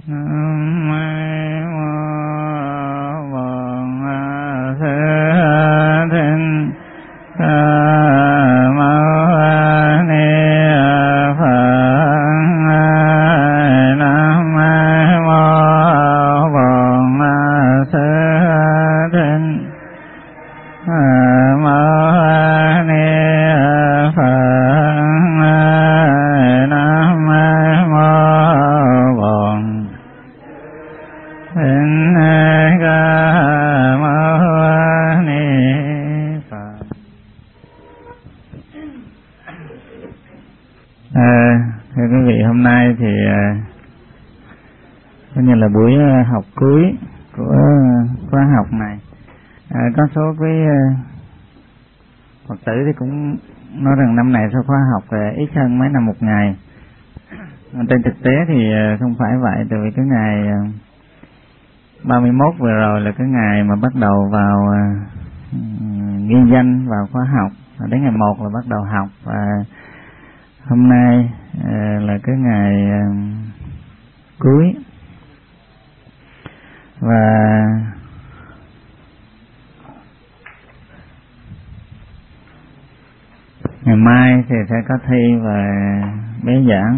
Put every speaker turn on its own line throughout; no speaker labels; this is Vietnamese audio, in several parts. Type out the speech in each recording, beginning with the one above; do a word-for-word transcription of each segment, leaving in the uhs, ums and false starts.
Buổi học cuối của khóa học này, à, có số quý Phật tử thì cũng nói rằng năm này số khóa học ít hơn mấy năm một ngày. Trên thực tế thì không phải vậy, tại vì cái ngày ba mươi mốt vừa rồi là cái ngày mà bắt đầu vào ghi danh vào khóa học, đến ngày một là bắt đầu học, và hôm nay là cái ngày cuối. Và ngày mai thì sẽ có thi và bế giảng.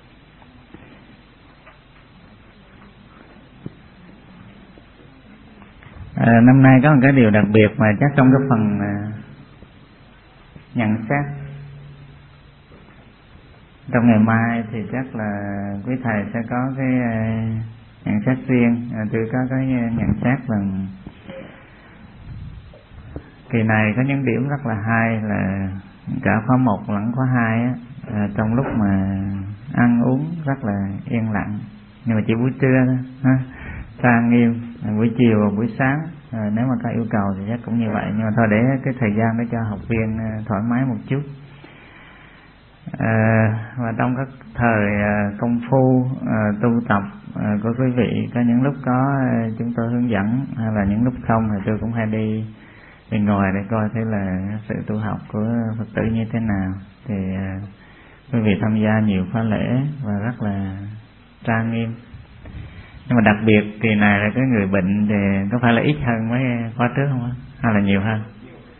À, năm nay có một cái điều đặc biệt mà chắc trong cái phần à, nhận xét trong ngày mai thì chắc là quý thầy sẽ có cái à, nhận xét riêng. À, tôi có cái nhận xét rằng kỳ này có những điểm rất là hay, là cả khóa một lẫn khóa hai á, à, trong lúc mà ăn uống rất là yên lặng, nhưng mà chỉ buổi trưa thôi ha, trang nghiêm. À, buổi chiều và buổi sáng à, nếu mà có yêu cầu thì chắc cũng như vậy, nhưng mà thôi để cái thời gian để cho học viên à, thoải mái một chút. À, và trong các thời à, công phu à, tu tập à, của quý vị, có những lúc có à, chúng tôi hướng dẫn, hay là những lúc không thì tôi cũng hay đi bên ngoài để coi thấy là sự tu học của Phật tử như thế nào. Thì à, quý vị tham gia nhiều khóa lễ và rất là trang nghiêm. Nhưng mà đặc biệt kỳ này là cái người bệnh thì có phải là ít hơn mấy khóa trước không, hay là nhiều hơn?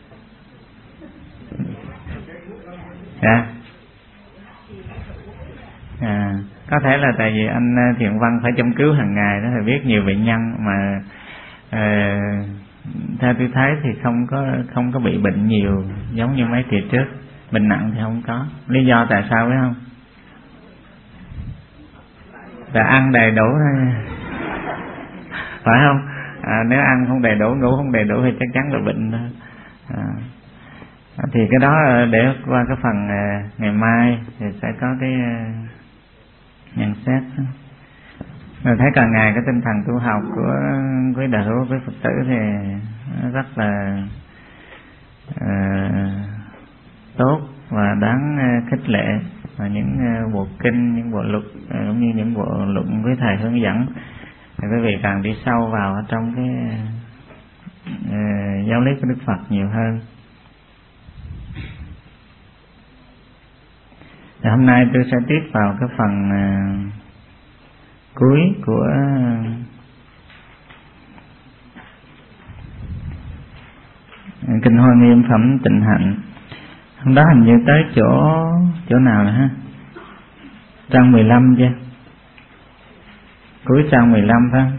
Dạ. À, có thể là tại vì anh Thiện Văn phải chăm cứu hàng ngày đó, thì biết nhiều bệnh nhân mà à, theo tôi thấy thì không có không có bị bệnh nhiều giống như mấy kỳ trước. Bệnh nặng thì không có. Lý do tại sao biết không? Là ăn đầy đủ thôi, phải không? À, nếu ăn không đầy đủ, ngủ không đầy đủ thì chắc chắn là bệnh thôi. À, thì cái đó để qua cái phần ngày mai thì sẽ có cái nhận xét. Rồi thấy càng ngày cái tinh thần tu học của quý đạo hữu, quý Phật tử thì rất là uh, tốt và đáng khích lệ. Và những bộ kinh, những bộ luật cũng như những bộ luận quý thầy hướng dẫn thì quý vị càng đi sâu vào trong cái uh, giáo lý của Đức Phật nhiều hơn. Thì hôm nay tôi sẽ tiếp vào cái phần uh, cuối của uh, Kinh Hoa Nghiêm Phẩm Tịnh Hạnh. Hôm đó hình như tới chỗ chỗ nào nè ha? Trang mười lăm chưa? Cuối trang mười lăm phải không?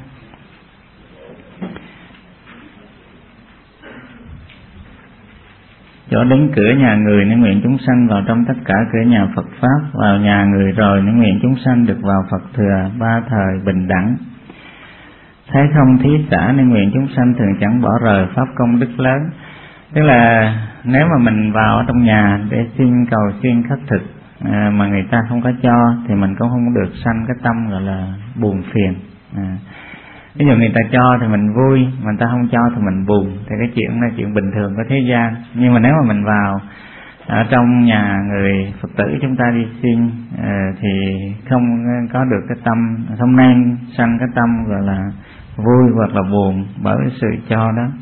Chỗ đến cửa nhà người nên nguyện chúng sanh vào trong tất cả cửa nhà Phật Pháp, vào nhà người rồi nên nguyện chúng sanh được vào Phật thừa ba thời bình đẳng. Thấy không thí xã nên nguyện chúng sanh thường chẳng bỏ rời Pháp công đức lớn. Tức là nếu mà mình vào trong nhà để xin cầu xin khất thực à, mà người ta không có cho thì mình cũng không được sanh cái tâm gọi là buồn phiền. À, ví dụ người ta cho thì mình vui, mà người ta không cho thì mình buồn, thì cái chuyện là chuyện bình thường của thế gian. Nhưng mà nếu mà mình vào ở trong nhà người Phật tử chúng ta đi xin à, thì không có được cái tâm, không nên sanh cái tâm gọi là vui hoặc là buồn bởi sự cho đó.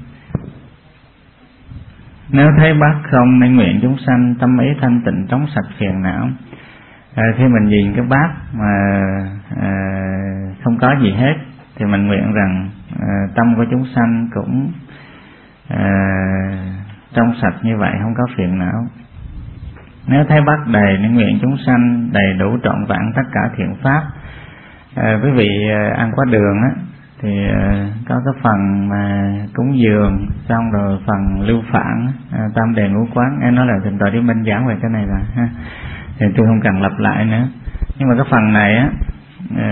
Nếu thấy bát không nên nguyện chúng sanh tâm ý thanh tịnh trống sạch phiền não. À, khi mình nhìn cái bát mà à, không không có gì hết, thì mình nguyện rằng uh, tâm của chúng sanh cũng uh, trong sạch như vậy, không có phiền não. Nếu thấy bát đầy nên nguyện chúng sanh đầy đủ trọn vẹn tất cả thiện pháp. À, quý vị à, ăn qua đường á thì à, có cái phần mà cúng dường, xong rồi phần lưu phạn, à, tam đề ngũ quán. Em nói là thỉnh thoảng đi minh giảng về cái này rồi ha, thì tôi không cần lặp lại nữa. Nhưng mà cái phần này á à,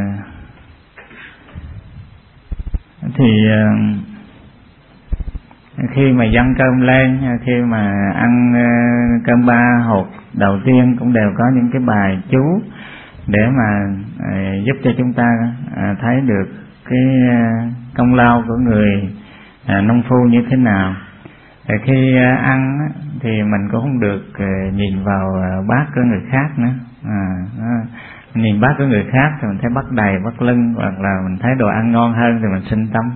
thì à, khi mà dâng cơm lên, khi mà ăn uh, cơm ba hột đầu tiên cũng đều có những cái bài chú để mà uh, giúp cho chúng ta uh, thấy được cái uh, công lao của người uh, nông phu như thế nào. Thì khi uh, ăn uh, thì mình cũng không được uh, nhìn vào uh, bát của người khác nữa. À, uh, nhìn bát của người khác thì mình thấy bát đầy, bát lưng, hoặc là mình thấy đồ ăn ngon hơn thì mình sinh tâm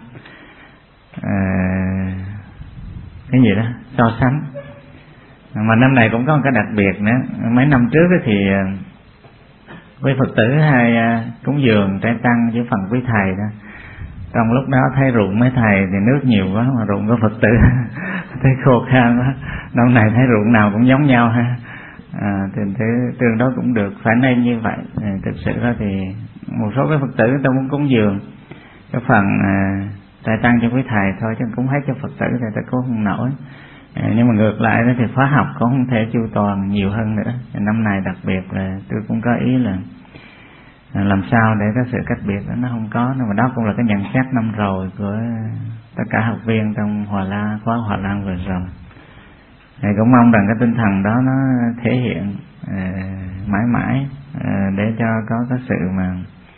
uh, cái gì đó so sánh. Mà năm này cũng có một cái đặc biệt nữa. Mấy năm trước thì quý Phật tử hay cúng dường trai tăng với phần quý thầy đó, trong lúc đó thấy ruộng mấy thầy thì nước nhiều quá, mà ruộng của Phật tử thấy khô khan quá. Năm này thấy ruộng nào cũng giống nhau ha. À, thì thế tương đó cũng được, phải nên như vậy. À, thực sự đó thì một số cái Phật tử người ta muốn cúng dường cái phần à, trai tăng cho quý thầy thôi, chứ cũng hết cho Phật tử thì ta cũng không nổi. À, nhưng mà ngược lại đó thì khóa học cũng không thể chu toàn nhiều hơn nữa. Năm nay đặc biệt là tôi cũng có ý là làm sao để cái sự cách biệt đó nó không có. Nhưng mà đó cũng là cái nhận xét năm rồi của tất cả học viên trong Hòa La, khóa Hòa Lan vừa rồi. Thì cũng mong rằng cái tinh thần đó nó thể hiện à, mãi mãi à, để cho có cái sự mà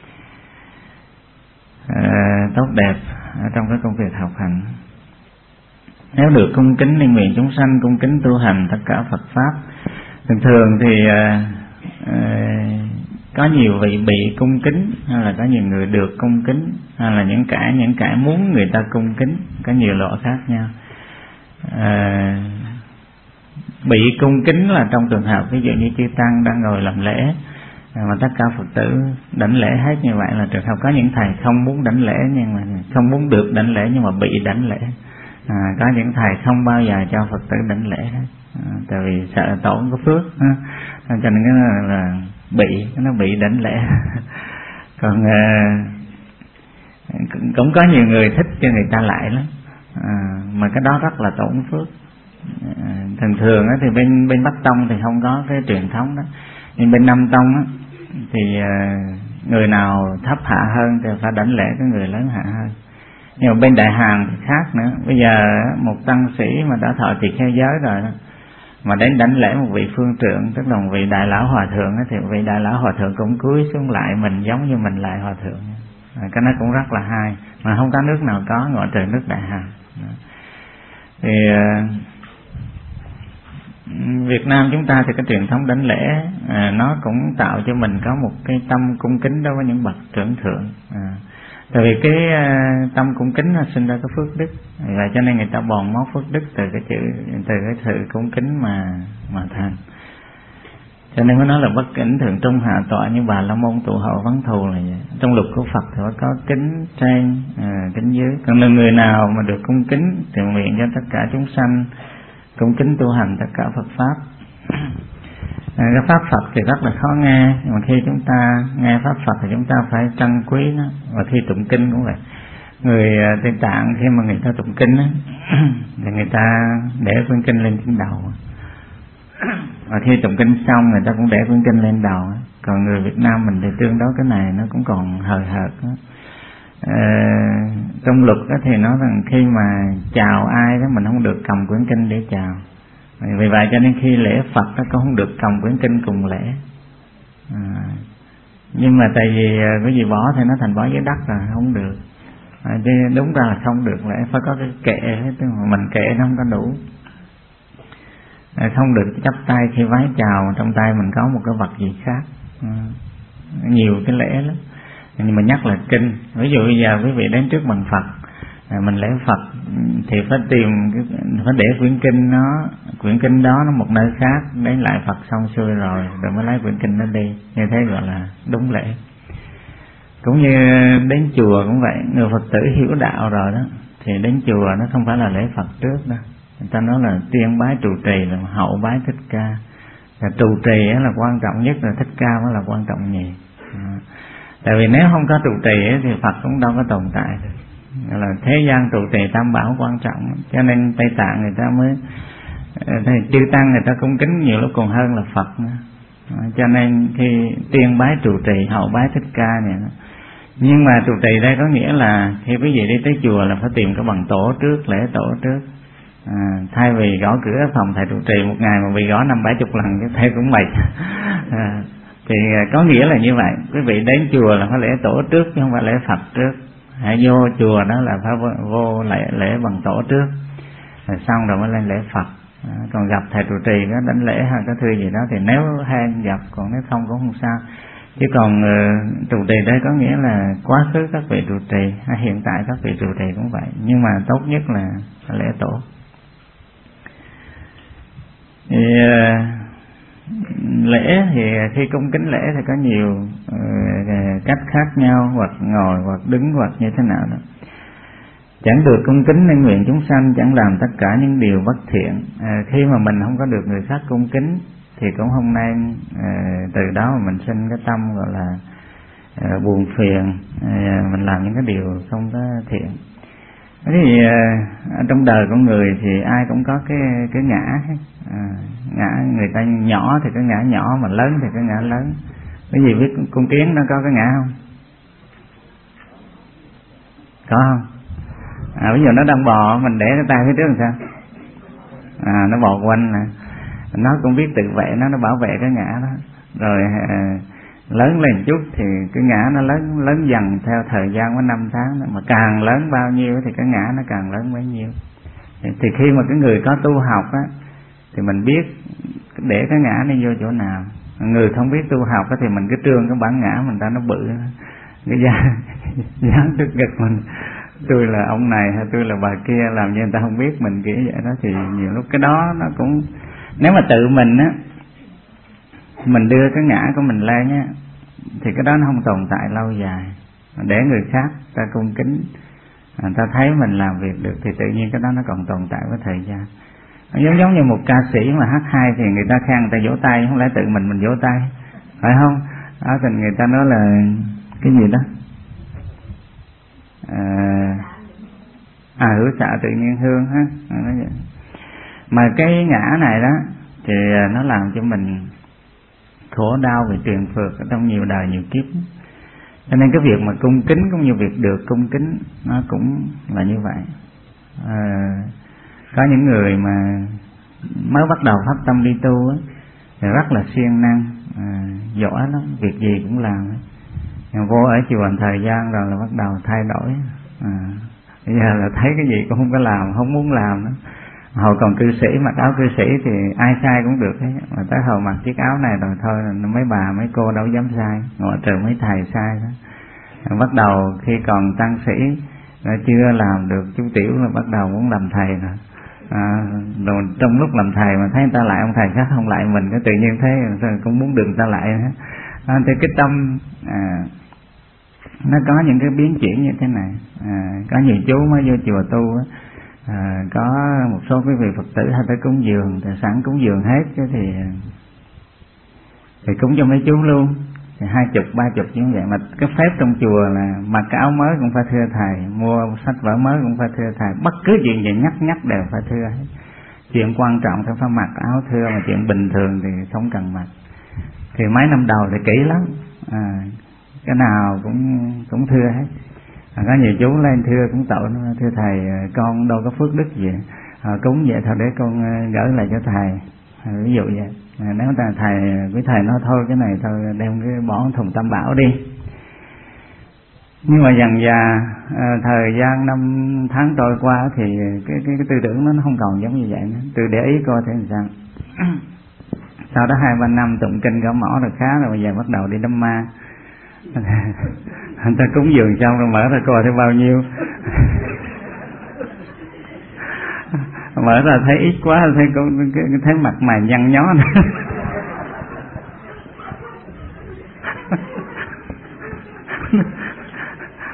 à, tốt đẹp trong cái công việc học hành. Nếu được cung kính nên nguyện chúng sanh cung kính tu hành tất cả Phật pháp. Thường thường thì à, à, có nhiều vị bị cung kính, hay là có nhiều người được cung kính, hay là những kẻ những kẻ muốn người ta cung kính, có nhiều loại khác nhau. À, bị cung kính là trong trường hợp ví dụ như chư tăng đang ngồi làm lễ mà tất cả Phật tử đảnh lễ hết, như vậy là trường hợp có những thầy không muốn đảnh lễ, nhưng mà không muốn được đảnh lễ nhưng mà bị đảnh lễ. À, có những thầy không bao giờ cho Phật tử đảnh lễ hết, à, tại vì sợ tổn có phước, à, cho nên cái là, là bị nó bị đảnh lễ. Còn à, cũng có nhiều người thích cho người ta lại lắm, à, mà cái đó rất là tổn phước. À, thường thường á, thì bên bên Bắc Tông thì không có cái truyền thống đó, nhưng bên Nam Tông á, thì à, người nào thấp hạ hơn thì phải đảnh lễ cái người lớn hạ hơn. Nhưng mà bên Đại Hàn thì khác nữa. Bây giờ một tăng sĩ mà đã thọ trì kheo giới rồi đó, mà đến đảnh lễ một vị phương trượng, tức là một vị đại lão hòa thượng đó, thì vị đại lão hòa thượng cũng cúi xuống lại mình giống như mình lại hòa thượng. À, cái nó cũng rất là hay, mà không có nước nào có ngoại trừ nước Đại Hàn. Thì uh, Việt Nam chúng ta thì cái truyền thống đảnh lễ à, nó cũng tạo cho mình có một cái tâm cung kính đối với những bậc trưởng thượng. À, tại vì cái uh, tâm cung kính nó sinh ra cái phước đức, và cho nên người ta bòn mót phước đức từ cái chữ, từ cái sự cung kính mà mà thành. Cho nên mới nói là bất kính thượng trung hạ tọa, như Bà La Môn tụ hậu vấn thù là vậy. Trong luật của Phật thì phải có kính trên, à, kính dưới. Còn là người nào mà được cung kính thì nguyện cho tất cả chúng sanh cung kính tu hành tất cả Phật pháp. À, cái pháp Phật thì rất là khó nghe, nhưng mà khi chúng ta nghe pháp Phật thì chúng ta phải trân quý nó. Và khi tụng kinh cũng vậy. Người Tây Tạng khi mà người ta tụng kinh á, thì người ta để quyển kinh lên trên đầu. Và khi tụng kinh xong người ta cũng để quyển kinh lên đầu. Còn người Việt Nam mình thì tương đối cái này nó cũng còn hời hợt. À, trong luật đó thì nói rằng khi mà chào ai đó mình không được cầm quyển kinh để chào. Vì vậy cho nên khi lễ Phật nó cũng không được cầm quyển kinh cùng lễ. À, nhưng mà tại vì cái gì bỏ thì nó thành bỏ dưới đất rồi, không được. À, chứ đúng ra là không được, lẽ phải có cái kệ hết, mà mình kệ nó không có đủ. À, không được chắp tay khi vái chào, trong tay mình có một cái vật gì khác. À, nhiều cái lễ lắm. Nhưng mà nhắc là kinh, ví dụ bây giờ quý vị đến trước bàn Phật, à, mình lễ Phật thì phải tìm, phải để quyển kinh nó, quyển kinh đó nó một nơi khác, đến lại Phật xong xuôi rồi, rồi mới lấy quyển kinh nó đi, như thế gọi là đúng lễ. Cũng như đến chùa cũng vậy, người Phật tử hiểu đạo rồi đó thì đến chùa nó không phải là lễ Phật trước đâu, người ta nói là tiên bái trụ trì là hậu bái thích ca. Và trụ trì là quan trọng nhất, là thích ca mới là quan trọng nhì. À, tại vì nếu không có trụ trì thì Phật cũng đâu có tồn tại được. Là thế gian trụ trì tam bảo quan trọng, cho nên Tây Tạng người ta mới thì chư tăng người ta cung kính nhiều lúc còn hơn là Phật nữa. À, cho nên khi tiên bái trụ trì hậu bái thích ca này đó. Nhưng mà trụ trì đây có nghĩa là khi quý vị đi tới chùa là phải tìm cái bằng tổ trước, lễ tổ trước. À, thay vì gõ cửa phòng thầy trụ trì một ngày mà bị gõ năm bảy chục lần thì thầy cũng mệt. À, thì có nghĩa là như vậy, quý vị đến chùa là phải lễ tổ trước chứ không phải lễ Phật trước. Hãy vô chùa đó là phải vô, vô lễ, lễ bằng tổ trước, rồi xong rồi mới lên lễ Phật. À, còn gặp thầy trụ trì đó đánh lễ hay cái thư gì đó thì nếu hay gặp, còn nếu không cũng không sao. Chứ còn uh, trụ trì đây có nghĩa là quá khứ các vị trụ trì hay hiện tại các vị trụ trì cũng vậy, nhưng mà tốt nhất là lễ tổ. Thì uh, lễ thì khi cung kính lễ thì có nhiều uh, cách khác nhau, hoặc ngồi hoặc đứng hoặc như thế nào đó. Chẳng được cung kính nên nguyện chúng sanh, chẳng làm tất cả những điều bất thiện. À, khi mà mình không có được người khác cung kính thì cũng không nên à, từ đó mà mình sinh cái tâm gọi là à, buồn phiền, à, mình làm những cái điều không có thiện. Thế thì à, trong đời con người thì ai cũng có cái cái ngã, à, ngã người ta nhỏ thì cái ngã nhỏ, mà lớn thì cái ngã lớn. Cái gì biết con kiến nó có cái ngã không? Có không? À, ví dụ nó đang bò, mình để cái tay phía trước làm sao? À, nó bò quanh nè, nó cũng biết tự vệ, nó nó bảo vệ cái ngã đó. Rồi à, lớn lên chút thì cái ngã nó lớn lớn dần theo thời gian của năm tháng đó. Mà càng lớn bao nhiêu thì cái ngã nó càng lớn bấy nhiêu. Thì, thì khi mà cái người có tu học á thì mình biết để cái ngã nó vô chỗ nào. Người không biết tu học á thì mình cứ trương cái bản ngã mình ra nó bự, cái dán dán trước ngực mình, tôi là ông này hay tôi là bà kia, làm như người ta không biết mình kiểu vậy đó. Thì nhiều lúc cái đó nó cũng, nếu mà tự mình á mình đưa cái ngã của mình lên á thì cái đó nó không tồn tại lâu dài. Để người khác ta cung kính, người ta thấy mình làm việc được thì tự nhiên cái đó nó còn tồn tại với thời gian. Giống giống như một ca sĩ mà hát hay thì người ta khen, người ta vỗ tay, không lẽ tự mình mình vỗ tay, phải không? Đó, thì người ta nói là cái gì đó à, à hữu xạ tự nhiên hương ha. Mà cái ngã này đó thì nó làm cho mình khổ đau vì truyền phược ở trong nhiều đời nhiều kiếp. Cho nên cái việc mà cung kính cũng như việc được cung kính nó cũng là như vậy. À, có những người mà mới bắt đầu phát tâm đi tu á thì rất là siêng năng, à, giỏi lắm, việc gì cũng làm. Nhưng vô ở chùa thời gian rồi là bắt đầu thay đổi. À, bây giờ là thấy cái gì cũng không có làm, không muốn làm nữa. Hồi còn cư sĩ, mặc áo cư sĩ thì ai sai cũng được ấy. Mà tới hồi mặc chiếc áo này rồi thôi là mấy bà mấy cô đâu dám sai, ngoại trừ mấy thầy sai đó. À, bắt đầu khi còn tăng sĩ nó chưa làm được chú tiểu là bắt đầu muốn làm thầy rồi. À, rồi trong lúc làm thầy mà thấy người ta lại ông thầy khác không lại mình, cái tự nhiên thấy cũng muốn được người ta lại nữa. À, thì cái tâm à, nó có những cái biến chuyển như thế này. À, có nhiều chú mới vô chùa tu á, à, có một số quý vị Phật tử hay tới cúng dường, thì sẵn cúng dường hết cái thì thì cúng cho mấy chú luôn, thì hai chục ba chục như vậy. Mà cái phép trong chùa là mặc cái áo mới cũng phải thưa thầy, mua sách vở mới cũng phải thưa thầy, bất cứ chuyện gì nhắc nhắc đều phải thưa hết. Chuyện quan trọng thì phải mặc áo thưa, mà chuyện bình thường thì không cần mặc. Thì mấy năm đầu thì kỹ lắm, à, cái nào cũng cũng thưa hết. À, có nhiều chú lên thưa cũng tội, thưa thầy con đâu có phước đức gì, à, cúng vậy thôi để con gửi lại cho thầy, à, ví dụ vậy. À, nếu ta thầy với thầy nói thôi cái này thôi đem cái bỏ thùng tam bảo đi. Nhưng mà dần dà à, thời gian năm tháng trôi qua thì cái cái, cái tư tưởng nó không còn giống như vậy nữa. Tôi để ý coi thế làm sao. Sau đó hai ba năm tụng kinh gõ mỏ được khá rồi, bây giờ bắt đầu đi đám ma. Anh ta cúng dường xong rồi mở ra coi thấy bao nhiêu. Mở ra thấy ít quá, thấy con thấy mặt mày nhăn nhó nữa.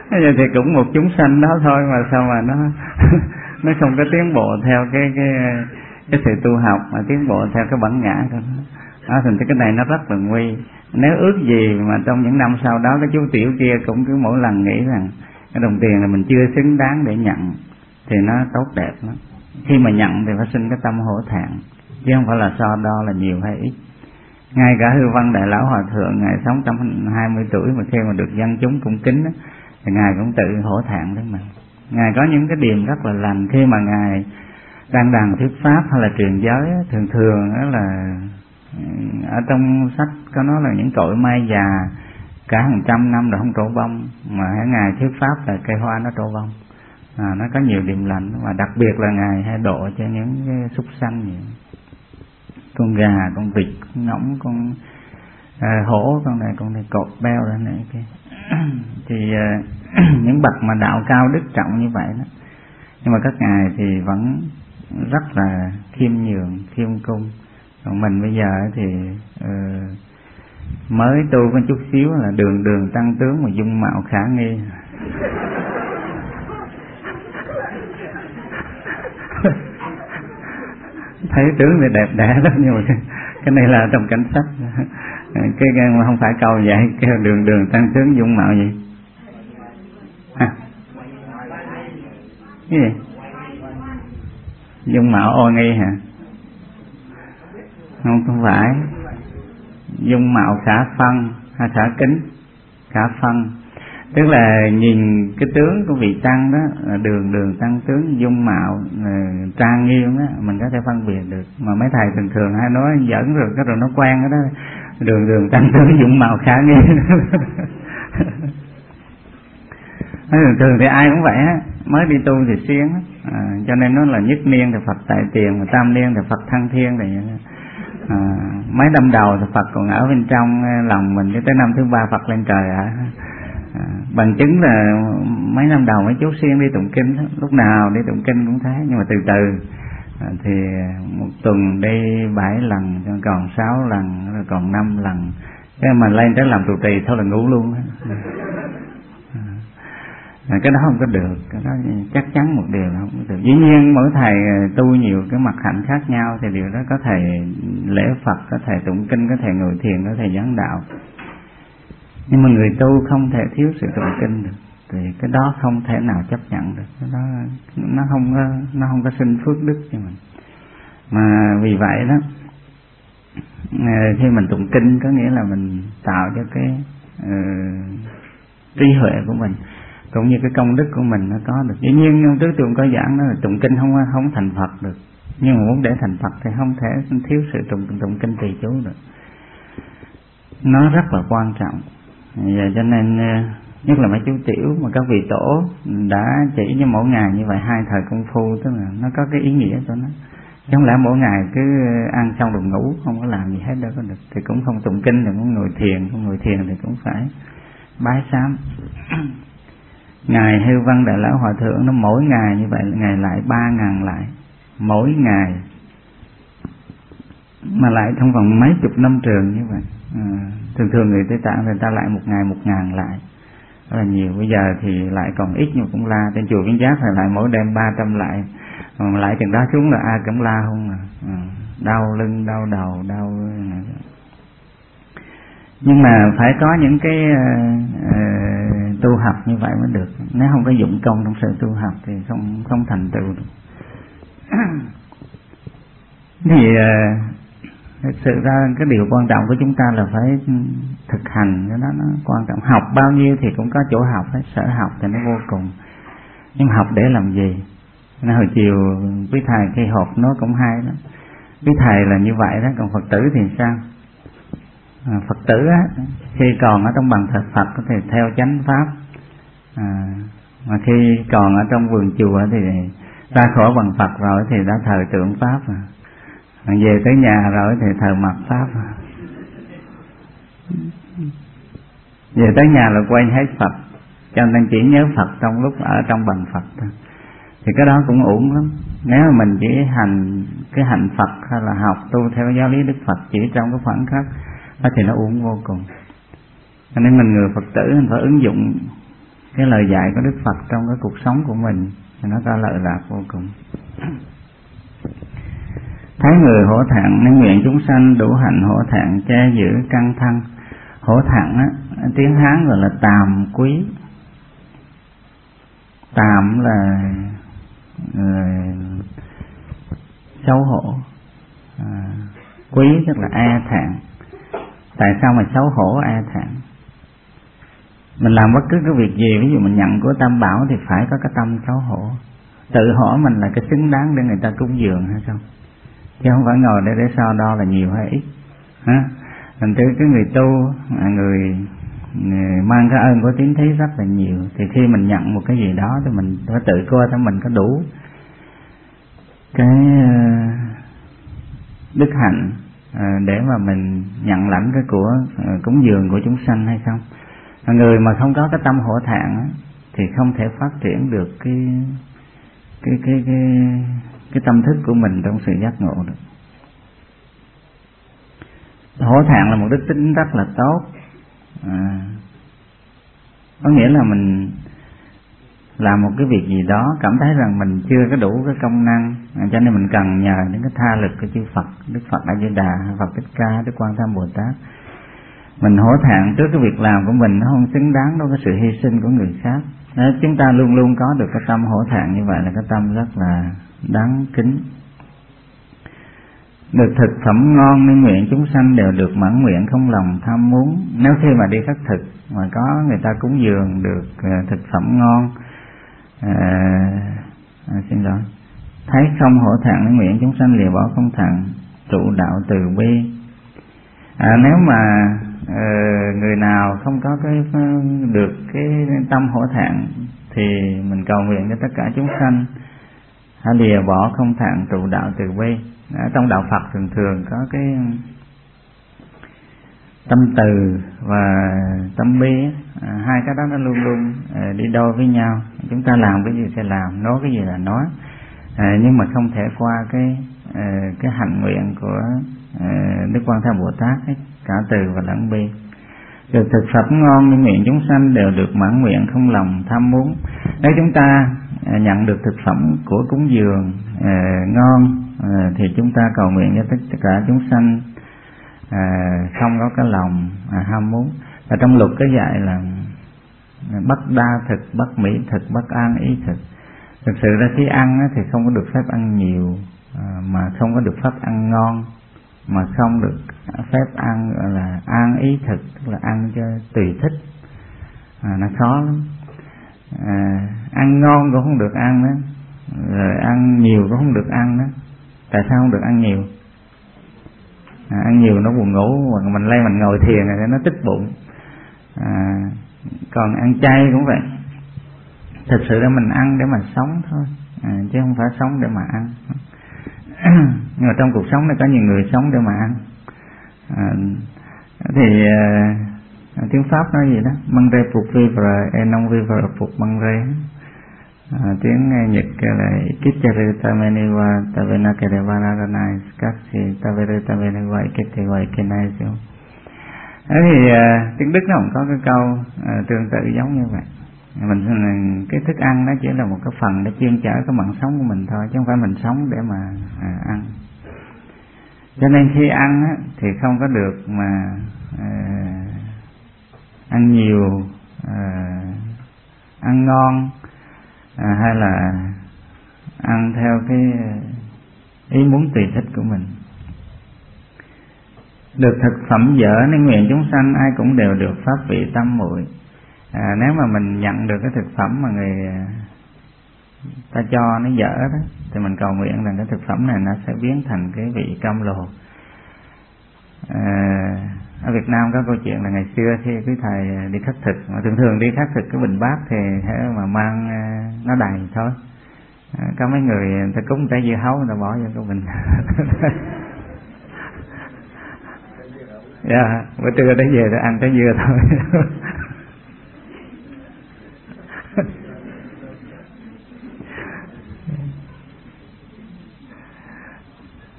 Giờ thì cũng một chúng sanh đó thôi mà sao mà nó nó không có tiến bộ theo cái cái cái sự tu học, mà tiến bộ theo cái bản ngã của nó. Đó, thành cái này nó rất là nguy. Nếu ước gì mà trong những năm sau đó cái chú tiểu kia cũng cứ mỗi lần nghĩ rằng cái đồng tiền này mình chưa xứng đáng để nhận thì nó tốt đẹp lắm. Khi mà nhận thì phải sinh cái tâm hổ thẹn, chứ không phải là so đo là nhiều hay ít. Ngay cả Hư Văn Đại Lão Hòa Thượng, Ngài sống trong hai mươi tuổi mà khi mà được dân chúng cung kính đó, thì Ngài cũng tự hổ thẹn đấy mà. Ngài có những cái điềm rất là lành. Khi mà Ngài đang đàn thuyết pháp hay là truyền giới, thường thường đó là ở trong sách có nói là những cội mai già cả hàng trăm năm rồi không trổ bông, mà hãy Ngài thuyết pháp là cây hoa nó trổ bông. À, nó có nhiều điềm lành, và đặc biệt là Ngài hay độ cho những cái súc sanh vậy. Con gà, con vịt, con ngỗng, con à, hổ, con này, con này cột beo rồi này kia. Thì à, những bậc mà đạo cao đức trọng như vậy đó, nhưng mà các ngài thì vẫn rất là khiêm nhường, khiêm cung. Còn mình bây giờ thì uh, mới tu có chút xíu là đường đường tăng tướng mà dung mạo khả nghi. Thấy tướng thì đẹp đẽ lắm, nhưng mà cái này là trong cảnh sách. Cái, cái mà không phải câu vậy, cái đường đường tăng tướng dung mạo gì? À, cái gì? Dung mạo ô nghi hả? Không, không phải. Dung mạo khả phân hay khả kính? Khả phân. Tức là nhìn cái tướng của vị tăng đó, đường đường tăng tướng dung mạo trang nghiêm đó, mình có thể phân biệt được. Mà mấy thầy thường thường hay nói giỡn rồi cái rồi nó quen đó, đó. Đường đường tăng tướng dung mạo khả nghi. Thường thường thì ai cũng vậy á, mới đi tu thì siêng á, à, cho nên nó là nhất niên thì Phật tại tiền, mà tam niên thì Phật thăng thiên thì à, mấy năm đầu thì Phật còn ở bên trong lòng mình, cho tới năm thứ ba Phật lên trời ạ. À. À, bằng chứng là mấy năm đầu mấy chú siêng đi tụng kinh đó, lúc nào đi tụng kinh cũng thế, nhưng mà từ từ à, thì một tuần đi bảy lần, còn sáu lần, rồi còn năm lần, cái mà lên tới làm trụ trì thôi là ngủ luôn đó. À, cái đó không có được, cái đó chắc chắn một điều là không có được. Dĩ nhiên mỗi thầy tu nhiều cái mặt hạnh khác nhau, thì điều đó có thầy lễ Phật, có thầy tụng kinh, có thầy ngồi thiền, có thầy giảng đạo. Nhưng mà người tu không thể thiếu sự tụng kinh được, thì cái đó không thể nào chấp nhận được. Cái đó nó không có nó không có sinh phước đức cho mình. Mà vì vậy đó, khi mình tụng kinh có nghĩa là mình tạo cho cái uh, trí huệ của mình, cũng như cái công đức của mình nó có được. Dĩ nhiên trong tứ tụng có giảng đó là tụng kinh không không thành Phật được, nhưng mà muốn để thành Phật thì không thể thiếu sự tụng tụng kinh trì chú được. Nó rất là quan trọng. Và cho nên nhất là mấy chú tiểu mà các vị tổ đã chỉ cho mỗi ngày như vậy hai thời công phu, tức là nó có cái ý nghĩa của nó. Chứ không lẽ mỗi ngày cứ ăn xong rồi ngủ, không có làm gì hết đâu có được. Thì cũng không tụng kinh, thì cũng ngồi thiền, không ngồi thiền thì cũng phải bái sám. Ngài Hư Văn Đại Lão Hòa Thượng nó mỗi ngày như vậy, ngày lại ba ngàn lại, mỗi ngày, mà lại trong vòng mấy chục năm trường như vậy. À, thường thường người Tây Tạng người ta lại một ngày một ngàn lại, rất là nhiều. Bây giờ thì lại còn ít nhưng cũng la. Trên chùa Viễn Giác thì lại mỗi đêm ba trăm lại, còn lại chừng đó xuống là ai cũng la không à. À, đau lưng, đau đầu, đau. Nhưng mà phải có những cái uh, uh, tu học như vậy mới được. Nếu không có dụng công trong sự tu học thì không không thành tựu được. Thì uh, thực sự ra cái điều quan trọng của chúng ta là phải thực hành, cái đó nó quan trọng. Học bao nhiêu thì cũng có chỗ học hết, sở học thì nó vô cùng. Nhưng học để làm gì? Nên hồi chiều quý thầy khi họp nó cũng hay đó. Quý thầy là như vậy đó, còn Phật tử thì sao? À, Phật tử á, khi còn ở trong bằng thờ Phật thì theo chánh pháp, à, mà khi còn ở trong vườn chùa thì ra khỏi bằng Phật rồi thì đã thờ tượng pháp à. Về tới nhà rồi thì thờ mặt pháp. Về tới nhà là quên hết Phật, cho nên chỉ nhớ Phật trong lúc ở trong bằng Phật thôi. Thì cái đó cũng uổng lắm. Nếu mà mình chỉ hành cái hạnh Phật hay là học tu theo giáo lý Đức Phật chỉ trong cái khoảng khắc đó thì nó uổng vô cùng. Cho nên mình người Phật tử mình phải ứng dụng cái lời dạy của Đức Phật trong cái cuộc sống của mình, nó có lợi lạc vô cùng. Thấy người hổ thẹn nên nguyện chúng sanh đủ hạnh hổ thẹn che giữ căn thân. Hổ thẹn á, tiếng Hán gọi là tàm quý. Tàm là uh, xấu hổ, à, quý tức là e thẹn. Tại sao mà xấu hổ e thẹn? Mình làm bất cứ cái việc gì, ví dụ mình nhận của Tam Bảo thì phải có cái tâm xấu hổ, tự hỏi mình là cái xứng đáng để người ta cúng dường hay không, chứ không phải ngồi để để so đo là nhiều hay ít. Ha? Thành thử cái người tu, người, người mang cái ơn của tín thí rất là nhiều, thì khi mình nhận một cái gì đó thì mình phải tự coi cho mình có đủ cái đức hạnh để mà mình nhận lãnh cái của cúng dường của chúng sanh hay không. Người mà không có cái tâm hổ thẹn thì không thể phát triển được cái cái cái cái cái tâm thức của mình trong sự giác ngộ được. Hổ thẹn là một đức tính rất là tốt, à, có nghĩa là mình làm một cái việc gì đó cảm thấy rằng mình chưa có đủ cái công năng, à, cho nên mình cần nhờ đến cái tha lực của chư Phật, Đức Phật A Di Đà, Phật Thích Ca, Đức Quan Thế Âm Bồ Tát. Mình hổ thẹn trước cái việc làm của mình, nó không xứng đáng đối với sự hy sinh của người khác. Nếu chúng ta luôn luôn có được cái tâm hổ thẹn như vậy là cái tâm rất là đáng kính. Được thực phẩm ngon nên nguyện chúng sanh đều được mãn nguyện không lòng tham muốn. Nếu khi mà đi khất thực mà có người ta cúng dường được uh, thực phẩm ngon, uh, à, xin lỗi, thấy không hổ thẹn nên nguyện chúng sanh lìa bỏ không thẹn, trụ đạo từ bi. À, nếu mà uh, người nào không có cái được cái tâm hổ thẹn thì mình cầu nguyện cho tất cả chúng sanh hãy lìa bỏ không thẹn, trụ đạo từ bi. Ở trong đạo Phật thường thường có cái tâm từ và tâm bi, à, hai cái đó nó luôn luôn à, đi đôi với nhau. Chúng ta làm cái gì sẽ làm, nói cái gì là nói, à, nhưng mà không thể qua cái à, cái hạnh nguyện của à, Đức Quan Thế Âm Bồ Tát ấy, cả từ và lẫn bi. Được thực phẩm ngon nên nguyện chúng sanh đều được mãn nguyện không lòng tham muốn. Nếu chúng ta à, nhận được thực phẩm của cúng dường à, ngon, À, thì chúng ta cầu nguyện cho tất cả chúng sanh à, không có cái lòng à, ham muốn. Và trong luật có dạy là bất đa thực, bất mỹ thực, bất an ý thực. Thực sự ra khi ăn á, thì không có được phép ăn nhiều, à, mà không có được phép ăn ngon, mà không được phép ăn gọi là an ý thực, tức là ăn cho tùy thích. À, nó khó lắm. À, ăn ngon cũng không được ăn nữa, rồi ăn nhiều cũng không được ăn nữa. Tại sao không được ăn nhiều? À, ăn nhiều nó buồn ngủ, mà mình lay mình ngồi thiền rồi nó tích bụng. À, còn ăn chay cũng vậy. Thực sự là mình ăn để mà sống thôi, à, chứ không phải sống để mà ăn. Nhưng mà trong cuộc sống này có nhiều người sống để mà ăn. À, thì à, tiếng Pháp nói gì đó, măng rê phục vivre et non vivre phục măng rê. À, tiếng Nhật là Kicharu Tameniwa Tavenakerevanadana Skaksi Tavere Tameniwa Iketewa Ikenaisio. Thế thì à, tiếng Đức nó cũng có cái câu à, tương tự giống như vậy. Mình cái thức ăn nó chỉ là một cái phần để chuyên chở cái mạng sống của mình thôi, chứ không phải mình sống để mà à, ăn. Cho nên khi ăn á, thì không có được mà à, ăn nhiều, à, ăn ngon, À, hay là ăn theo cái ý muốn tùy thích của mình. Được thực phẩm dở nên nguyện chúng sanh ai cũng đều được pháp vị tâm muội. À, nếu mà mình nhận được cái thực phẩm mà người ta cho nó dở đó, thì mình cầu nguyện rằng cái thực phẩm này nó sẽ biến thành cái vị cam lồ. À, ở Việt Nam có câu chuyện là ngày xưa khi quý thầy đi khất thực, mà thường thường đi khất thực cái bình bát thì thế mà mang nó đầy thôi. À, có mấy người, người ta cúng trái dưa hấu người ta bỏ vô cái bình. Dạ, yeah, bữa trưa tới về tôi ăn trái dưa thôi.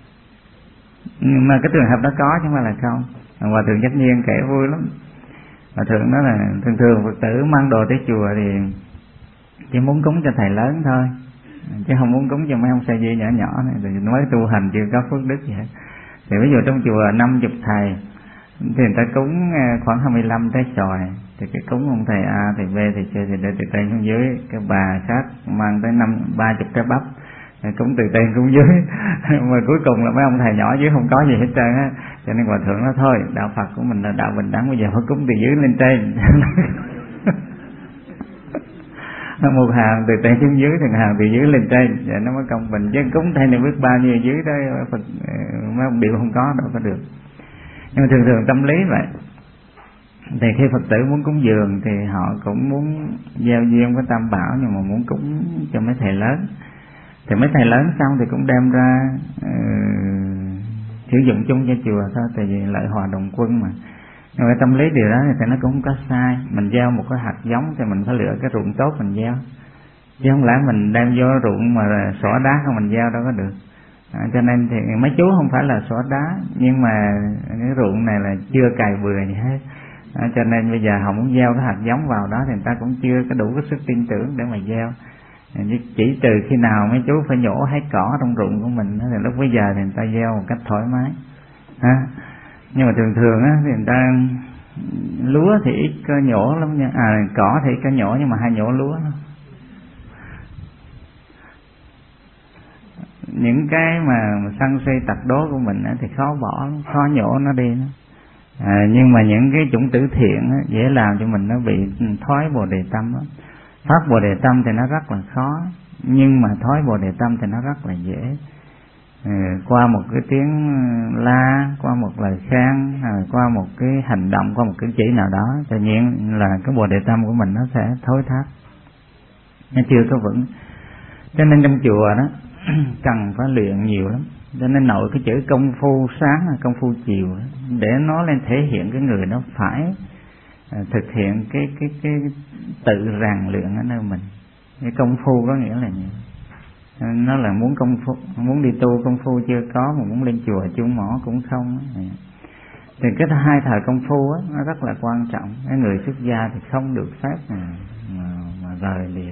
Nhưng mà cái trường hợp đó có chứ không phải là không. Hòa thượng Giác Nhiên kể vui lắm. Hòa thượng nói là thường thường Phật tử mang đồ tới chùa thì chỉ muốn cúng cho thầy lớn thôi, chứ không muốn cúng cho mấy ông sa di nhỏ nhỏ này, thì mới tu hành chưa có phước đức gì hết. Thì ví dụ trong chùa năm chục thầy thì người ta cúng khoảng hai mươi lăm trái xoài, thì cái cúng ông thầy A, thầy B, thầy C, thầy D, từ trên xuống dưới. Cái bà khác mang tới năm ba chục trái bắp, cúng từ trên xuống dưới mà cuối cùng là mấy ông thầy nhỏ dưới không có gì hết trơn á. Cho nên Hòa thượng nói thôi, đạo Phật của mình là đạo bình đẳng, bây giờ phải cúng từ dưới lên trên. Một hàng từ trên xuống dưới, từng hàng từ dưới lên trên, vậy nó mới công bình. Chứ cúng thay này biết bao nhiêu dưới đó Phật, mấy ông điệu không có đâu có được. Nhưng mà thường thường tâm lý vậy, thì khi Phật tử muốn cúng dường thì họ cũng muốn gieo duyên với Tam Bảo, nhưng mà muốn cúng cho mấy thầy lớn. Thì mấy thầy lớn xong thì cũng đem ra uh, sử dụng chung cho chùa thôi, tại vì lợi hòa đồng quân mà. Nhưng mà tâm lý điều đó thì nó cũng không có sai. Mình gieo một cái hạt giống thì mình phải lựa cái ruộng tốt mình gieo, chứ không lẽ mình đem vô ruộng mà xỏ đá không mình gieo đâu có được. À, cho nên thì mấy chú không phải là xỏ đá, nhưng mà cái ruộng này là chưa cày bừa gì hết. À, cho nên bây giờ họ muốn gieo cái hạt giống vào đó thì người ta cũng chưa có đủ cái sức tin tưởng để mà gieo. Chỉ trừ khi nào mấy chú phải nhổ hết cỏ trong ruộng của mình thì lúc bây giờ thì người ta gieo một cách thoải mái. À, nhưng mà thường thường á thì người ta lúa thì ít có nhổ lắm nha, à cỏ thì ít có nhổ, nhưng mà hay nhổ lúa. Những cái mà sân si tật đố của mình á thì khó bỏ, khó nhổ nó đi. À, nhưng mà những cái chủng tử thiện á, dễ làm cho mình nó bị thói Bồ Đề Tâm á. Phát Bồ Đề Tâm thì nó rất là khó, nhưng mà thói Bồ Đề Tâm thì nó rất là dễ. Ừ, qua một cái tiếng la, qua một lời khen, à, qua một cái hành động, qua một cử chỉ nào đó, tự nhiên là cái Bồ Đề Tâm của mình nó sẽ thối thác, nó chưa có vững. Cho nên trong chùa đó cần phải luyện nhiều lắm. Cho nên nội cái chữ công phu sáng, công phu chiều đó, để nó lên thể hiện cái người nó phải à, thực hiện cái cái cái tự rèn luyện ở nơi mình. Cái công phu có nghĩa là gì? Nó là muốn công phu, muốn đi tu công phu chưa có, mà muốn lên chùa chú mỏ cũng không. Thì cái hai thời công phu á nó rất là quan trọng. Cái người xuất gia thì không được phép mà, mà, mà rời lìa.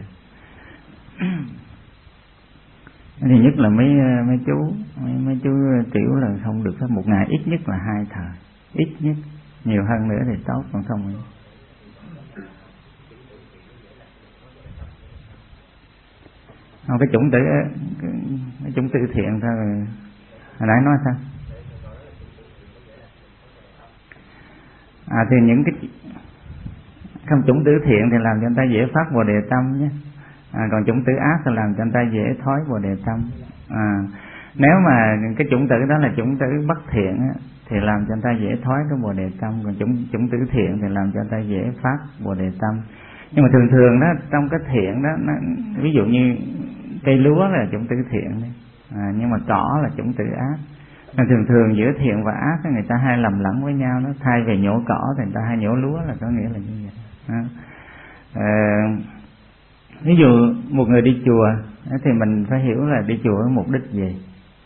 Thì nhất là mấy mấy chú mấy, mấy chú tiểu là không được phép, một ngày ít nhất là hai thời, ít nhất, nhiều hơn nữa thì tốt, còn không. Không, cái chủng tử cái, cái chủng tử thiện thôi. Hồi nãy nói sao? À thì những cái không, chủng tử thiện thì làm cho người ta dễ phát Bồ Đề Tâm nhé. À, còn chủng tử ác thì làm cho người ta dễ thói Bồ Đề Tâm. À, nếu mà cái chủng tử đó là chủng tử bất thiện á, thì làm cho người ta dễ thói cái Bồ Đề Tâm. Còn chủng chủng tử thiện thì làm cho người ta dễ phát Bồ Đề Tâm. Nhưng mà thường thường đó, trong cái thiện đó, nó, ví dụ như cây lúa là chủng tử thiện đấy, à, nhưng mà cỏ là chủng tử ác. Mà thường thường giữa thiện và ác người ta hay lầm lẫn với nhau. Nó thay vì nhổ cỏ thì người ta hay nhổ lúa, là có nghĩa là như vậy. À, à, ví dụ một người đi chùa thì mình phải hiểu là đi chùa với mục đích gì.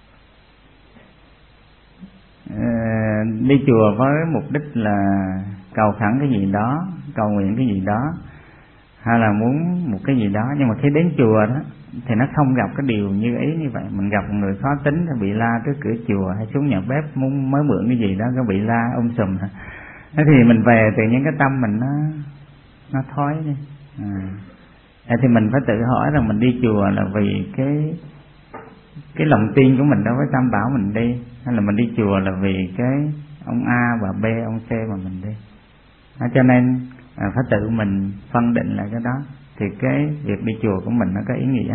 À, đi chùa với mục đích là cầu khẩn cái gì đó, cầu nguyện cái gì đó, hay là muốn một cái gì đó. Nhưng mà khi đến chùa đó thì nó không gặp cái điều như ý như vậy. Mình gặp một người khó tính bị la trước cửa chùa, hay xuống nhà bếp muốn mới mượn cái gì đó có bị la um sùm. Thế thì mình về tự nhiên cái tâm mình nó nó thói đi. À, thì mình phải tự hỏi rằng mình đi chùa là vì cái cái lòng tin của mình đối với Tam Bảo mình đi, hay là mình đi chùa là vì cái ông A và B, ông C mà mình đi. À, cho nên à, phải tự mình phân định lại cái đó, thì cái việc đi chùa của mình nó có ý nghĩa.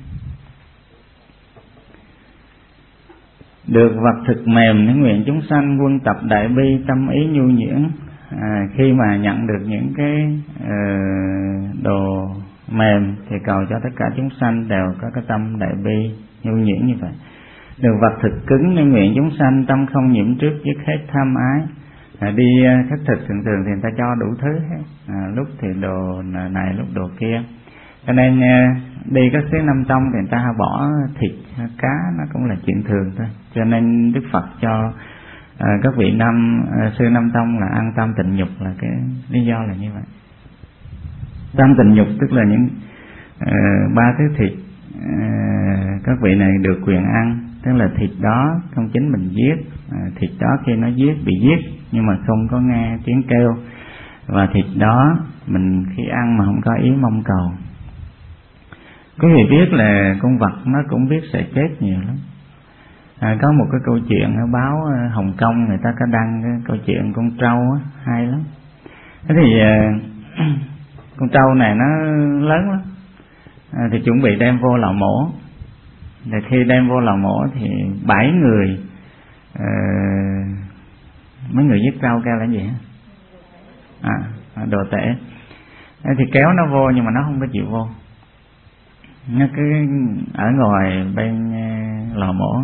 Được vật thực mềm để nguyện chúng sanh quân tập đại bi tâm ý nhu nhuyễn. À, khi mà nhận được những cái uh, đồ mềm thì cầu cho tất cả chúng sanh đều có cái tâm đại bi nhu nhuyễn như vậy. Được vật thực cứng để nguyện chúng sanh tâm không nhiễm trước dứt hết tham ái. À, đi khất thực thường thường thì người ta cho đủ thứ hết, à, lúc thì đồ này lúc đồ kia. Cho nên đi các xứ Nam Tông thì người ta bỏ thịt cá, nó cũng là chuyện thường thôi. Cho nên Đức Phật cho à, các vị nam à, sư Nam Tông là ăn tam tịnh nhục là cái lý do là như vậy. Tam tịnh nhục tức là những à, ba thứ thịt à, các vị này được quyền ăn, tức là thịt đó không chính mình giết, à, thịt đó khi nó giết bị giết nhưng mà không có nghe tiếng kêu, và thịt đó mình khi ăn mà không có ý mong cầu. Quý vị biết là con vật nó cũng biết sẽ chết nhiều lắm. À, có một cái câu chuyện ở báo Hồng Kông người ta có đăng cái câu chuyện con trâu á, hay lắm. Thế thì à, con trâu này nó lớn lắm, à, thì chuẩn bị đem vô lò mổ. Thì khi đem vô lò mổ thì bảy người à, mấy người giết trâu kêu là gì hả? À, đồ tể. Thế thì kéo nó vô nhưng mà nó không có chịu vô, nó cứ ở ngoài bên lò mổ.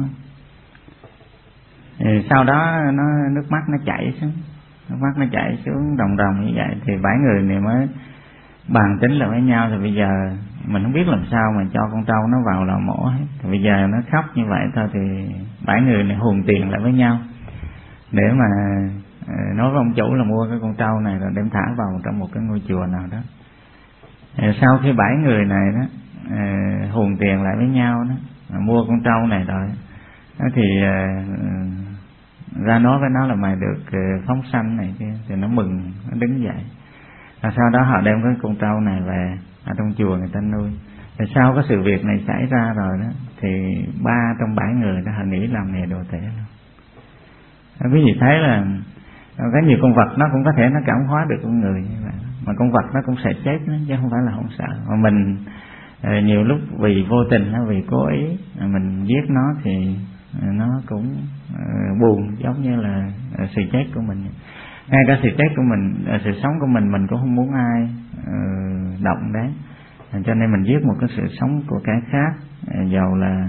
Thì sau đó nó nước mắt nó chảy xuống, nước mắt nó chảy xuống đồng đồng như vậy. Thì bảy người này mới bàn tính là với nhau, thì bây giờ mình không biết làm sao mà cho con trâu nó vào lò mổ hết. Thì bây giờ nó khóc như vậy thôi, thì bảy người này hùn tiền lại với nhau để mà nói với ông chủ là mua cái con trâu này rồi đem thả vào trong một cái ngôi chùa nào đó. Sau khi bảy người này đó hùn tiền lại với nhau đó, mua con trâu này rồi đó, thì ra nói với nó là mày được phóng sanh này kia, thì nó mừng, nó đứng dậy. Và sau đó họ đem cái con trâu này về ở trong chùa người ta nuôi. Thì sau cái sự việc này xảy ra rồi đó, thì ba trong bảy người đó họ nghĩ làm nghề đồ tể luôn. Quý vị thấy là có nhiều con vật nó cũng có thể nó cảm hóa được con người như vậy, mà con vật nó cũng sẽ chết đó, chứ không phải là không sợ. Mà mình nhiều lúc vì vô tình hay vì cố ý mình giết nó thì nó cũng buồn, giống như là sự chết của mình. Ngay cả sự chết của mình, sự sống của mình mình cũng không muốn ai động đến, cho nên mình giết một cái sự sống của cái khác, dầu là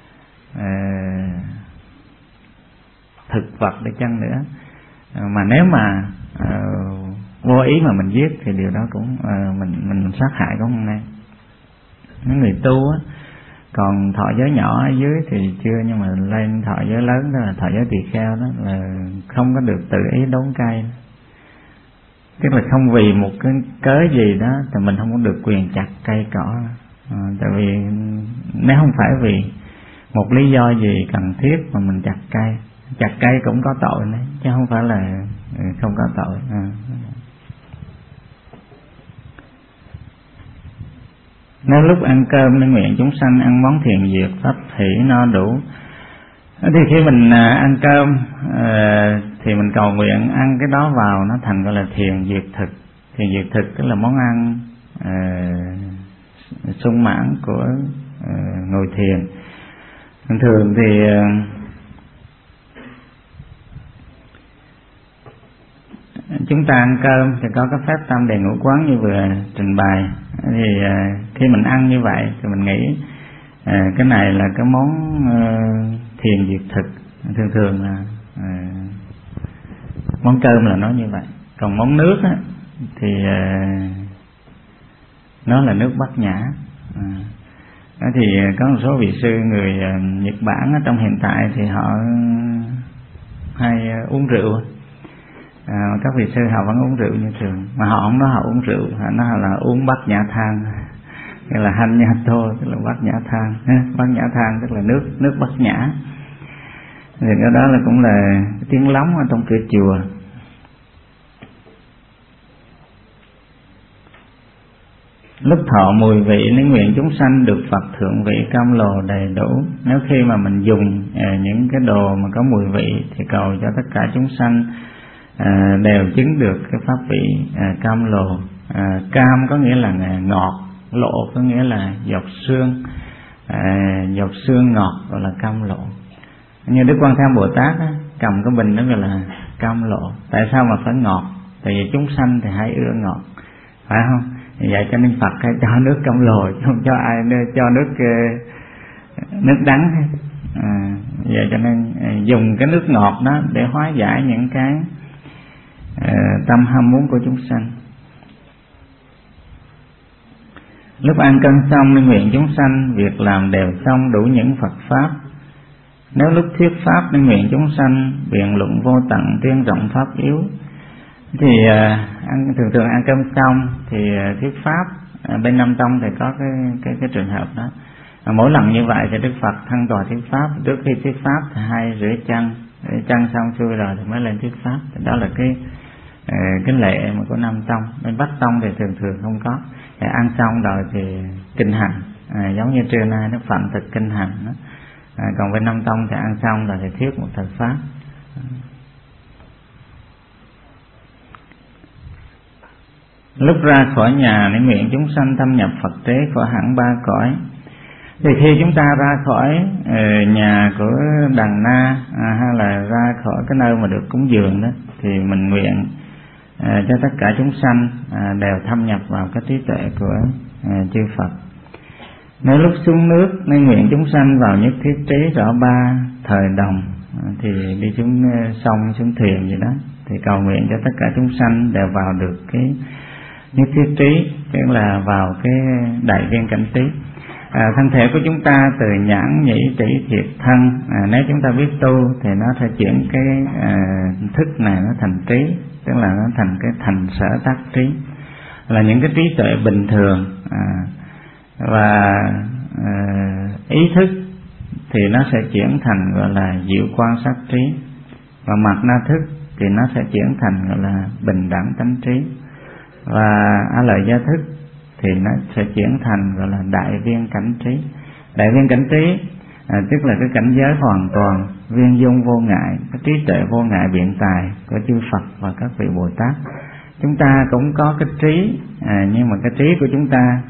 thực vật để chăng nữa. Mà nếu mà vô ý mà mình giết thì điều đó cũng mình mình sát hại cũng không nên. Những người tu á, còn thọ giới nhỏ ở dưới thì chưa, nhưng mà lên thọ giới lớn đó là thọ giới tỳ kheo đó là không có được tự ý đốn cây. Tức là không vì một cái cớ gì đó thì mình không có được quyền chặt cây cỏ. À, tại vì nếu không phải vì một lý do gì cần thiết mà mình chặt cây, chặt cây cũng có tội đấy, chứ không phải là không có tội. À. Nếu lúc ăn cơm nên nguyện chúng sanh ăn món thiền diệt pháp hỷ no đủ. Thì khi mình ăn cơm thì mình cầu nguyện ăn cái đó vào nó thành gọi là thiền diệt thực. Thiền diệt thực tức là món ăn sung mãn của ngồi thiền. Thường thì chúng ta ăn cơm thì có cái phép tam đề ngũ quán như vừa trình bày. Thì khi mình ăn như vậy thì mình nghĩ cái này là cái món thiền diệt thực. Thường thường là món cơm là nó như vậy. Còn món nước á, thì nó là nước bát nhã. Đó thì có một số vị sư người Nhật Bản ở trong hiện tại thì họ hay uống rượu. À, các vị sư họ vẫn uống rượu như thường, mà họ không nói họ uống rượu, họ nói là uống bát nhã thang, nghĩa là hành nhã tô, tức là bát nhã thang. Bát nhã thang tức là nước nước bát nhã. Thì cái đó là cũng là tiếng lóng ở trong cửa chùa. Lúc thọ mùi vị nên nguyện chúng sanh được Phật thượng vị cam lồ đầy đủ. Nếu khi mà mình dùng những cái đồ mà có mùi vị thì cầu cho tất cả chúng sanh À, đều chứng được cái pháp vị à, cam lồ. à, Cam có nghĩa là ngọt, lộ có nghĩa là giọt sương. à, Giọt sương ngọt gọi là cam lộ. Như Đức Quan Thế Bồ Tát á, cầm cái bình đó gọi là cam lộ. Tại sao mà phải ngọt? Tại vì chúng sanh thì hay ưa ngọt, phải không? Vậy cho nên Phật hay cho nước cam lồ, chứ không cho ai cho nước nước đắng hết. à, Vậy cho nên dùng cái nước ngọt đó để hóa giải những cái tâm ham muốn của chúng sanh. Lúc ăn cơm xong nên nguyện chúng sanh việc làm đều xong đủ những Phật pháp Nếu lúc thuyết pháp nên nguyện chúng sanh, biện luận vô tận tuyên rộng pháp yếu. Thì uh, ăn, thường thường ăn cơm xong thì uh, thuyết pháp uh, bên Nam Tông thì có cái cái cái trường hợp đó. À, mỗi lần như vậy thì Đức Phật thân tòa thuyết pháp, trước khi thuyết pháp thì hay rửa chân, rửa chân xong xuôi rồi thì mới lên thuyết pháp. Thì đó là cái uh, cái lệ mà của Nam Tông. Bên Bắc Tông thì thường thường không có. Thì ăn xong rồi thì kinh hành, à, giống như trưa nay nó phạm thực kinh hành đó. À, còn bên Nam Tông thì ăn xong rồi thì thuyết một thời pháp. Lúc ra khỏi nhà để nguyện chúng sanh thâm nhập Phật tế khỏi hẳn ba cõi. Thì khi chúng ta ra khỏi uh, nhà của Đàn Na à, hay là ra khỏi cái nơi mà được cúng dường đó, thì mình nguyện uh, cho tất cả chúng sanh uh, đều thâm nhập vào cái trí tuệ của uh, chư Phật. Nếu lúc xuống nước nên nguyện chúng sanh vào nhất thiết trí rõ ba thời đồng, uh, thì đi xuống uh, sông xuống thuyền gì đó, thì cầu nguyện cho tất cả chúng sanh đều vào được cái nhất thiết trí, tức là vào cái đại viên cảnh trí. À, thân thể của chúng ta từ nhãn nhĩ tỷ thiệt thân, à, nếu chúng ta biết tu thì nó sẽ chuyển cái à, thức này nó thành trí, tức là nó thành cái thành sở tác trí, là những cái trí tuệ bình thường. À, và à, ý thức thì nó sẽ chuyển thành gọi là diệu quan sát trí, và mặt na thức thì nó sẽ chuyển thành gọi là bình đẳng tánh trí, và a lợi gia thức thì nó sẽ chuyển thành gọi là đại viên cảnh trí. Đại viên cảnh trí à, tức là cái cảnh giới hoàn toàn viên dung vô ngại, cái trí tuệ vô ngại biện tài của chư Phật và các vị Bồ Tát. Chúng ta cũng có cái trí, à, nhưng mà cái trí của chúng ta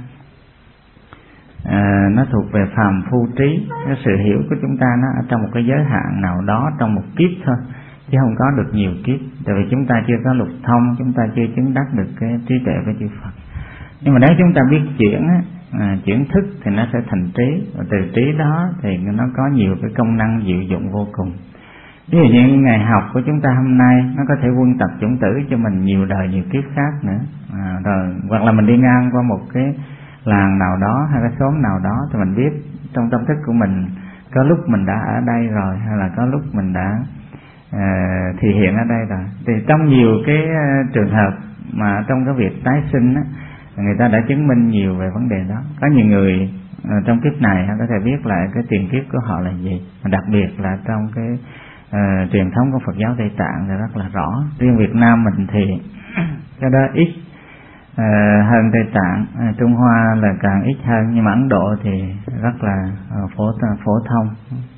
à, nó thuộc về phàm phu trí. Cái sự hiểu của chúng ta nó ở trong một cái giới hạn nào đó, trong một kiếp thôi, chứ không có được nhiều kiếp. Tại vì chúng ta chưa có lục thông, chúng ta chưa chứng đắc được cái trí tuệ của chư Phật. Nhưng mà nếu chúng ta biết chuyển à, chuyển thức thì nó sẽ thành trí, và từ trí đó thì nó có nhiều cái công năng diệu dụng vô cùng. Ví dụ như ngày học của chúng ta hôm nay nó có thể quân tập chủng tử cho mình nhiều đời nhiều kiếp khác nữa. À, rồi hoặc là mình đi ngang qua một cái làng nào đó hay cái xóm nào đó thì mình biết trong tâm thức của mình có lúc mình đã ở đây rồi, hay là có lúc mình đã uh, thị hiện ở đây rồi. Thì trong nhiều cái uh, trường hợp mà trong cái việc tái sinh á, người ta đã chứng minh nhiều về vấn đề đó. Có nhiều người uh, trong kiếp này họ có thể biết lại cái tiền kiếp của họ là gì, đặc biệt là trong cái uh, truyền thống của Phật giáo Tây Tạng thì rất là rõ. Riêng Việt Nam mình thì cái đó ít uh, hơn Tây Tạng, uh, Trung Hoa là càng ít hơn, nhưng mà Ấn Độ thì rất là uh, phổ phổ thông.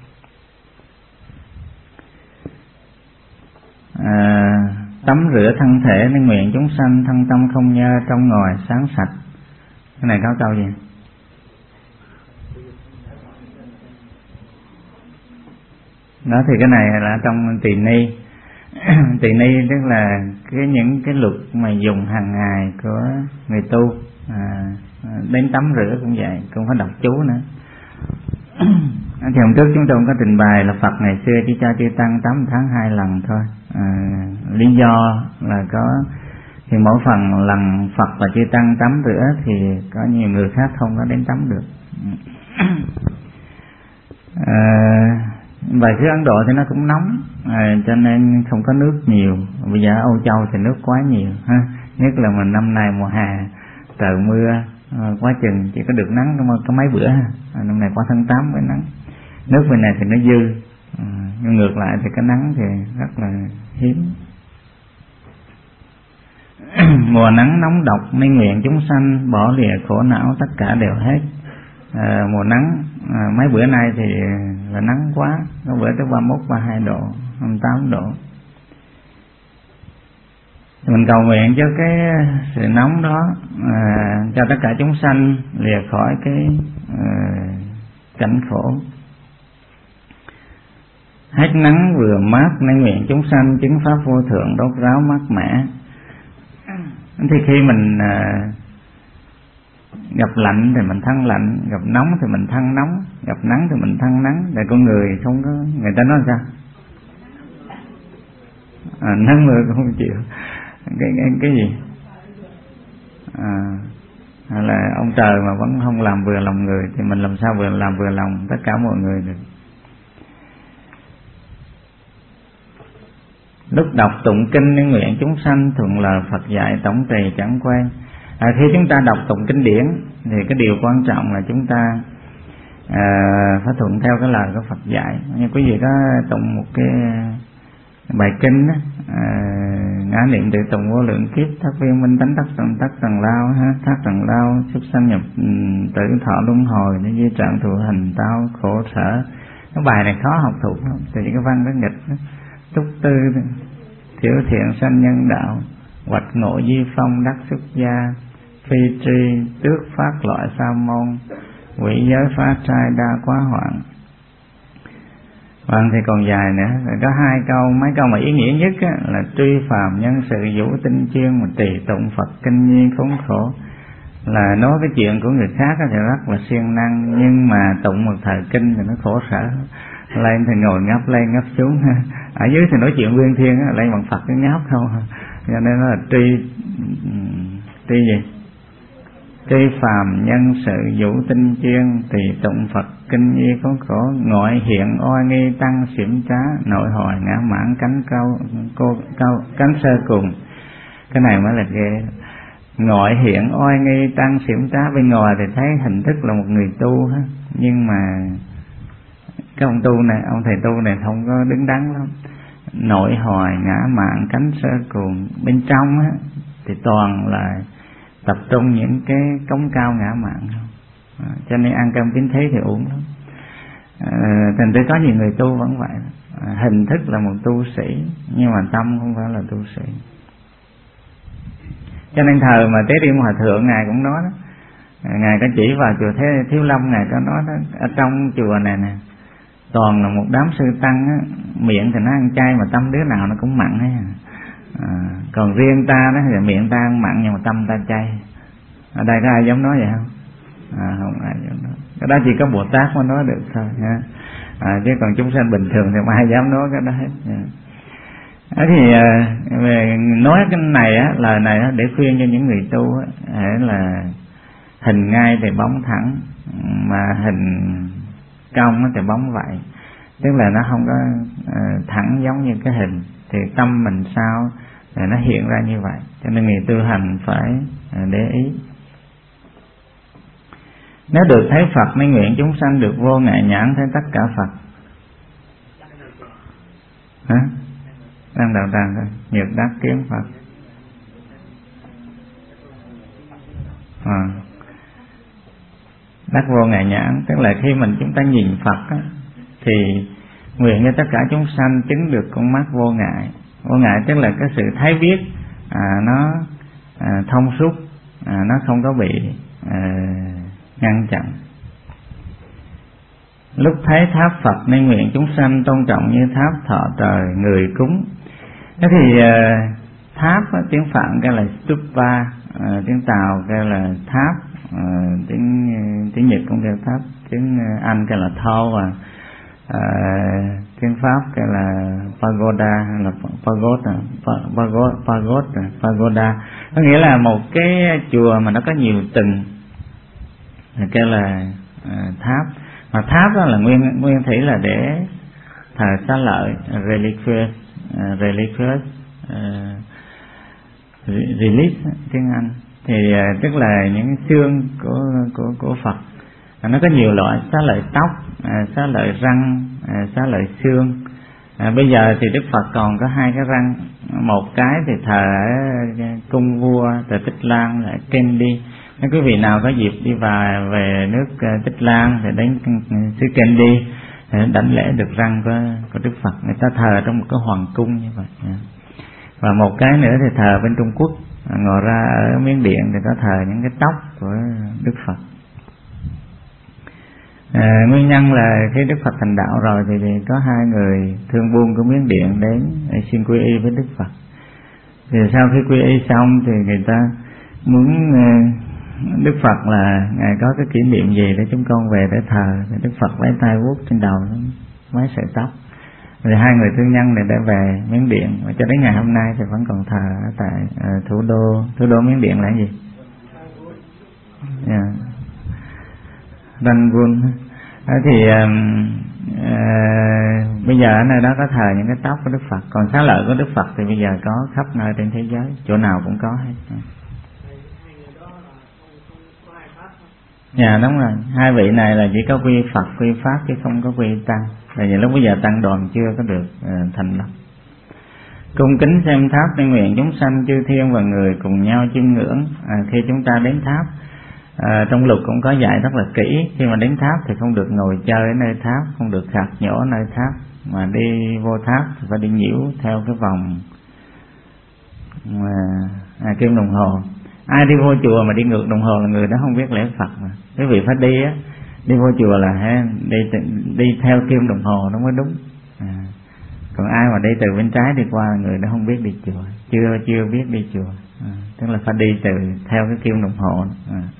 À, tắm rửa thân thể nên nguyện chúng sanh thân tâm không nhơ trong ngòi sáng sạch. Cái này có câu gì? Đó thì cái này là trong tỳ ni. Tỳ ni tức là cái những cái luật mà dùng hàng ngày của người tu. À, đến tắm rửa cũng vậy, cũng phải đọc chú nữa. Thì hôm trước chúng tôi có trình bày là Phật ngày xưa chỉ cho chư tăng tắm tháng hai lần thôi. À, lý do là có thì mỗi phần lần Phật và chư tăng tắm rửa thì có nhiều người khác không có đến tắm được. À, và xứ Ấn Độ thì nó cũng nóng, à, cho nên không có nước nhiều. Bây giờ ở Âu Châu thì nước quá nhiều ha, nhất là mình năm nay mùa hè trời mưa à, quá chừng chỉ có được nắng có, có mấy bữa ha. À, năm này qua tháng tám mới nắng. Nước bên này thì nó dư, à, nhưng ngược lại thì cái nắng thì rất là hiếm. Mùa nắng nóng độc nên nguyện chúng sanh bỏ lìa khổ não tất cả đều hết. À, mùa nắng à, mấy bữa nay thì là nắng quá, có bữa tới ba mươi mốt, ba mươi hai độ, hai mươi tám độ. Mình cầu nguyện cho cái sự nóng đó, à, cho tất cả chúng sanh lìa khỏi cái à, cảnh khổ. Hết nắng vừa mát nên nguyện chúng sanh chứng pháp vô thượng đốt ráo mát mẻ. Thì khi mình à, gặp lạnh thì mình thân lạnh, gặp nóng thì mình thân nóng, gặp nắng thì mình thân nắng. Để con người không có, người ta nói sao? À, nắng mưa cũng không chịu. Cái, cái, cái gì? À, hay là ông trời mà vẫn không làm vừa lòng người thì mình làm sao vừa làm vừa lòng tất cả mọi người được. lúc đọc tụng kinh nên nguyện chúng sanh thuận lời Phật dạy tổng trì chẳng quên. À, khi chúng ta đọc tụng kinh điển thì cái điều quan trọng là chúng ta à, phải thuận theo cái lời của Phật dạy. Như quý vị có tụng một cái bài kinh đó, à, ngã niệm tự tụng vô lượng kiếp, thất viên minh tánh tắc tầng tắc tầng lao ha, thác tầng lao súc sanh nhập tử thọ luân hồi để di trạng thụ hình tao khổ sở. Cái bài này khó học thuộc lắm, từ những cái văn cái nghịch đó. Túc tư thiểu thiện sanh nhân đạo, hoạch ngộ di phong đắc xuất gia, phi tri tước phát loại sa môn, quỷ giới phá trai đa quá hoạn. Vâng, thì còn dài nữa. Rồi có hai câu, mấy câu mà ý nghĩa nhất á, là truy phàm nhân sự vũ tinh chuyên, mà trì tụng Phật kinh nhiên khốn khổ. Là nói cái chuyện của người khác thì rất là siêng năng, nhưng mà tụng một thời kinh thì nó khổ sở. Lên thì ngồi ngáp lên ngáp xuống, ở dưới thì nói chuyện viên thiên á, lên bằng Phật cái ngáp không. Cho nên nó là truy truy gì? Truy phàm nhân sự vũ tinh chuyên, tùy tụng Phật kinh y khốn khổ, ngoại hiện oai nghi tăng xiểm trá, nội hồi ngã mãn cánh cao cô cao cánh sơ cùng. Cái này mới là ghê. Ngoại hiện oai nghi tăng xiểm trá, bên ngoài thì thấy hình thức là một người tu ha, nhưng mà cái ông tu này, ông thầy tu này không có đứng đắn lắm. Nội hồi ngã mạn cánh sơ cuồng, bên trong á thì toàn là tập trung những cái cống cao ngã mạn không. À, cho nên ăn cơm kính thế thì uổng lắm. À, thành ra có nhiều người tu vẫn vậy. À, hình thức là một tu sĩ nhưng mà tâm không phải là tu sĩ. Cho nên thời mà Tế Điên Hòa Thượng ngài cũng nói đó, ngài có chỉ vào chùa Thế Thiếu Lâm, ngài có nói đó, ở trong chùa này nè toàn là một đám sư tăng á, miệng thì nó ăn chay mà tâm đứa nào nó cũng mặn ấy. À, còn riêng ta đó thì miệng ta ăn mặn nhưng mà tâm ta chay. Ở đây có ai dám nói vậy không? À, không ai dám nói. Cái đó chỉ có Bồ Tát mới nói được thôi nha. À, chứ còn chúng sanh bình thường thì không ai dám nói cái đó hết. Đó thì về nói cái này á, lời này á, để khuyên cho những người tu á, là hình ngay thì bóng thẳng, mà hình cong thì bóng vậy, tức là nó không có uh, thẳng giống như cái hình, thì tâm mình sao thì nó hiện ra như vậy. Cho nên người tu hành phải uh, để ý. Nếu được thấy Phật nên nguyện chúng sanh được vô ngại nhãn thấy tất cả Phật. Hả? Đang đầu đàn thôi, nhược đắc kiếm Phật. À. Đắc vô ngại nhãn tức là khi mình chúng ta nhìn Phật á, thì nguyện cho tất cả chúng sanh chứng được con mắt vô ngại. Vô ngại tức là cái sự thấy biết à, nó à, thông suốt, à, nó không có bị à, ngăn chặn. Lúc thấy tháp Phật nên nguyện chúng sanh tôn trọng như tháp thọ trời người cúng. Thế thì à, tháp á, tiếng Phạn cái là stupa, à, tiếng Tàu cái là tháp, à, tiếng tiếng Nhật cũng kêu tháp, tiếng Anh cái là thau, và à, tiếng Pháp cái là pagoda hay là pagoda, pagoda, pagoda, pagoda. Có nghĩa là một cái chùa mà nó có nhiều tầng, cái là à, tháp. Mà tháp đó là nguyên nguyên thủy là để thờ xá lợi, religious, uh, religious uh, relic tiếng Anh, thì uh, tức là những xương của của của Phật. À, nó có nhiều loại, xá lợi tóc, à, xá lợi răng, à, xá lợi xương. À, bây giờ thì Đức Phật còn có hai cái răng, một cái thì thờ ở cung vua tại Tích Lan là Kendi. Nếu quý vị nào có dịp đi vào về nước uh, Tích Lan thì đến xứ Kendi để đảnh lễ được răng của, của Đức Phật. Người ta thờ trong một cái hoàng cung như vậy. Và một cái nữa thì thờ bên Trung Quốc, ngồi ra ở Miến Điện thì có thờ những cái tóc của Đức Phật. À, nguyên nhân là khi Đức Phật thành đạo rồi thì, thì có hai người thương buôn của Miến Điện đến để xin quy y với Đức Phật. Thì sau khi quy y xong thì người ta muốn uh, Đức Phật là ngài có cái kỷ niệm gì để chúng con về để thờ. Thì Đức Phật lấy tay vuốt trên đầu mấy sợi tóc. Rồi hai người thương nhân này đã về Miến Điện, và cho đến ngày hôm nay thì vẫn còn thờ ở tại uh, thủ đô thủ đô Miến Điện là cái gì? Yeah. Rangoon. Thì uh, uh, bây giờ ở nơi đó có thờ những cái tóc của Đức Phật, còn xá lợi của Đức Phật thì bây giờ có khắp nơi trên thế giới, chỗ nào cũng có hết. Dạ đúng rồi, hai vị này là chỉ có quy Phật quy Pháp chứ không có quy Tăng. Tại vì lúc bây giờ tăng đoàn chưa có được uh, thành lập. Cung kính xem tháp nên nguyện chúng sanh chư thiên và người cùng nhau chiêm ngưỡng. À, khi chúng ta đến tháp, à, trong luật cũng có dạy rất là kỹ, khi mà đến tháp thì không được ngồi chơi ở nơi tháp, không được khạc nhổ ở nơi tháp, mà đi vô tháp thì phải đi nhiễu theo cái vòng à, à, kim đồng hồ. Ai đi vô chùa mà đi ngược đồng hồ là người đó không biết lễ Phật mà. Quý vị phải đi á, đi vô chùa là ha, đi đi theo kim đồng hồ nó mới đúng. À, còn ai mà đi từ bên trái đi qua là người đó không biết đi chùa, chưa chưa biết đi chùa. À, tức là phải đi từ theo cái kim đồng hồ. À.